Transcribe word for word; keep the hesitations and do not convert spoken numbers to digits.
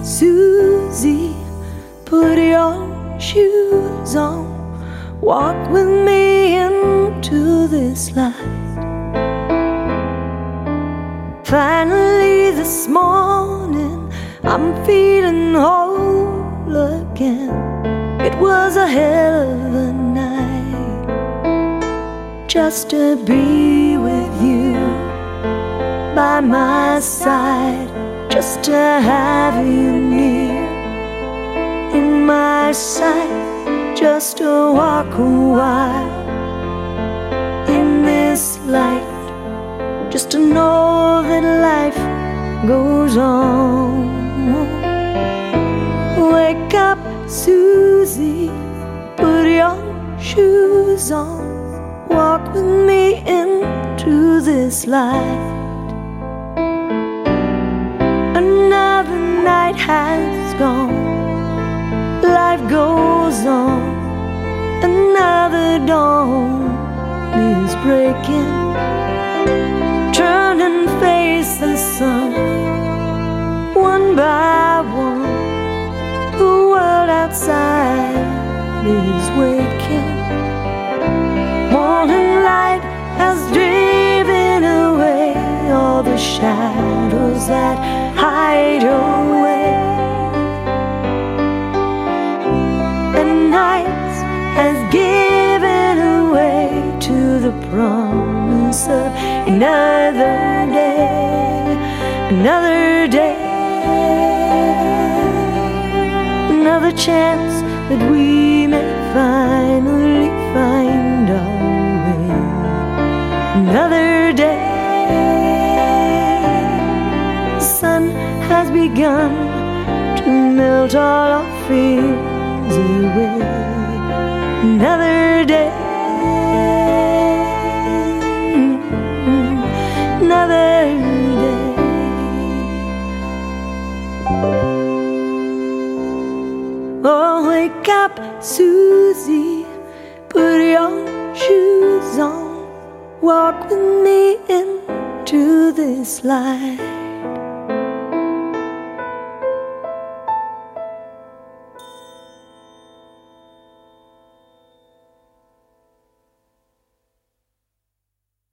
Susie, put your shoes on, walk with me into this light. Finally this morning I'm feeling whole again. It was a hell of a night just to be with you by my side, just to have you near in my sight, just to walk a while in this light, just to know that life goes on. Wake up, Susie, put your shoes on, walk with me into this light. Another night has gone, life goes on, another dawn is breaking. Turn and face the sun, one by one. The world outside is waking. Morning light has driven away all the shadows that hide your way, and night has given away to the promise of another day, another day, another chance that we may finally find our way, another day. The sun has begun to melt all our fears away, another day, another day. Oh, wake up, Susie, put your shoes on, walk with me into this light.